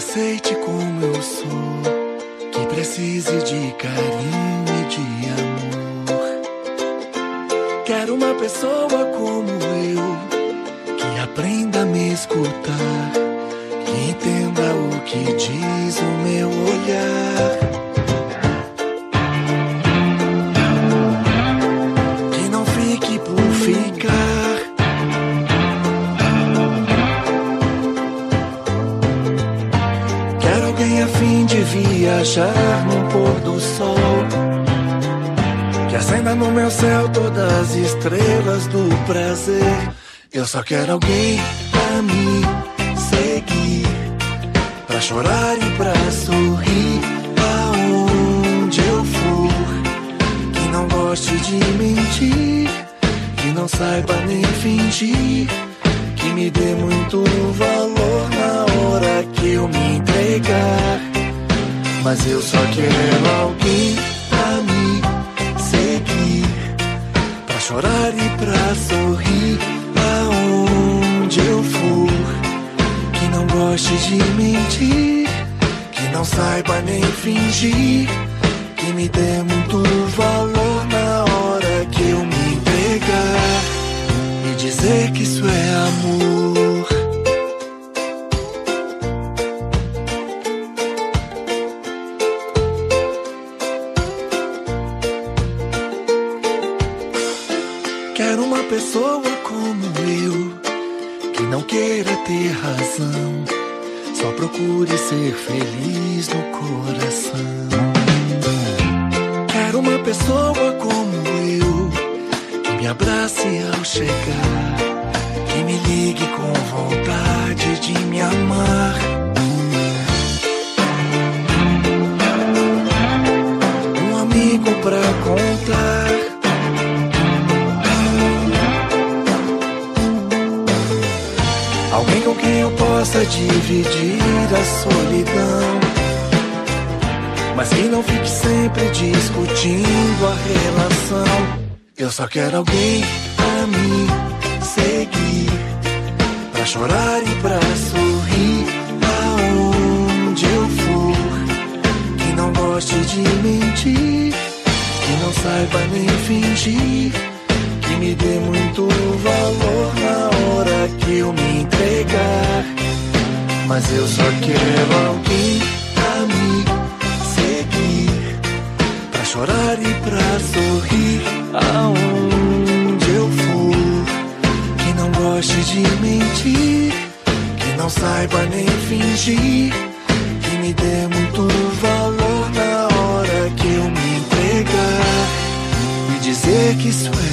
aceite como eu sou, que precise de carinho e de amor. Quero uma pessoa como eu, que aprenda a me escutar, que entenda o que diz o meu olhar, que não fique por ficar. Quero alguém a fim de viajar num pôr do sol, que acenda no meu céu todas as estrelas do prazer. Eu só quero alguém pra me seguir, pra chorar e pra sorrir aonde eu for, que não goste de mentir, que não saiba nem fingir, que me dê muito valor na hora que eu me entregar. Mas eu só quero alguém pra me seguir, pra chorar e pra sorrir aonde eu for, que não goste de mentir, que não saiba nem fingir, que me dê muito valor na hora que eu me entregar e dizer que isso é amor. Quero uma pessoa como eu, que não queira ter razão, só procure ser feliz no coração. Quero uma pessoa como eu, que me abrace ao chegar, que me ligue com vontade de me amar. Um amigo pra contar, alguém com quem eu possa dividir a solidão, mas que não fique sempre discutindo a relação. Eu só quero alguém pra me seguir, pra chorar e pra sorrir aonde eu for, que não goste de mentir, que não saiba nem fingir, que me dê muito valor na hora que eu me entregar. Mas eu só quero alguém pra me seguir, pra chorar e pra sorrir aonde eu for, que não goste de mentir, que não saiba nem fingir, que me dê muito valor na hora que eu me entregar e dizer que isso é